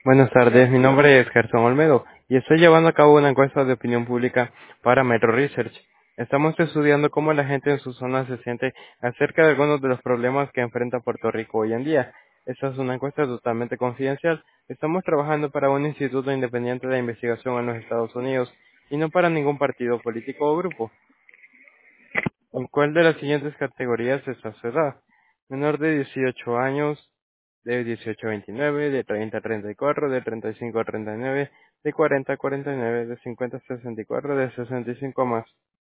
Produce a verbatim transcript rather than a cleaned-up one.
Buenas tardes, mi nombre es Gerson Olmedo y estoy llevando a cabo una encuesta de opinión pública para Metro Research. Estamos estudiando cómo la gente en su zona se siente acerca de algunos de los problemas que enfrenta Puerto Rico hoy en día. Esta es una encuesta totalmente confidencial. Estamos trabajando para un instituto independiente de investigación en los Estados Unidos y no para ningún partido político o grupo. ¿En cuál de las siguientes categorías está su edad? Menor de dieciocho años, de dieciocho a veintinueve, de treinta a treinta y cuatro, de treinta y cinco a treinta y nueve, de cuarenta a cuarenta y nueve, de cincuenta a sesenta y cuatro, de sesenta y cinco a más.